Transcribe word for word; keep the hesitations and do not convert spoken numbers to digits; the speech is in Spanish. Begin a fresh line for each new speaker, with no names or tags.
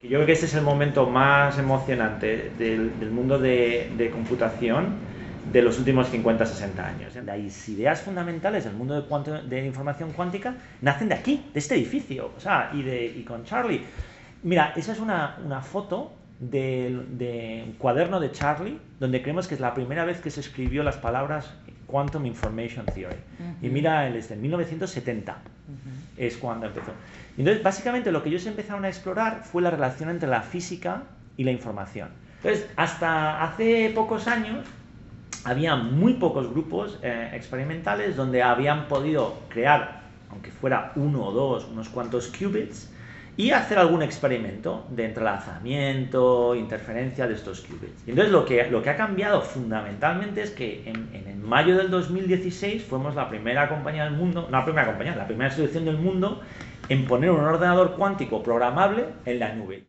Yo creo que este es el momento más emocionante del, del mundo de, de computación de los últimos cincuenta a sesenta años. Las ideas fundamentales del mundo de, cuanto, de información cuántica nacen de aquí, de este edificio, o sea, y, de, y con Charlie. Mira, esa es una, una foto de, de un cuaderno de Charlie, donde creemos que es la primera vez que se escribió las palabras Quantum Information Theory. Uh-huh. Y mira, es de mil novecientos setenta, uh-huh. Es cuando empezó. Entonces, básicamente, lo que ellos empezaron a explorar fue la relación entre la física y la información. Entonces, hasta hace pocos años, había muy pocos grupos eh, experimentales donde habían podido crear, aunque fuera uno o dos, unos cuantos qubits, y hacer algún experimento de entrelazamiento, interferencia de estos qubits. Y entonces lo que, lo que ha cambiado fundamentalmente es que en, en, en mayo del dos mil dieciséis fuimos la primera compañía del mundo, no la primera compañía, la primera institución del mundo en poner un ordenador cuántico programable en la nube.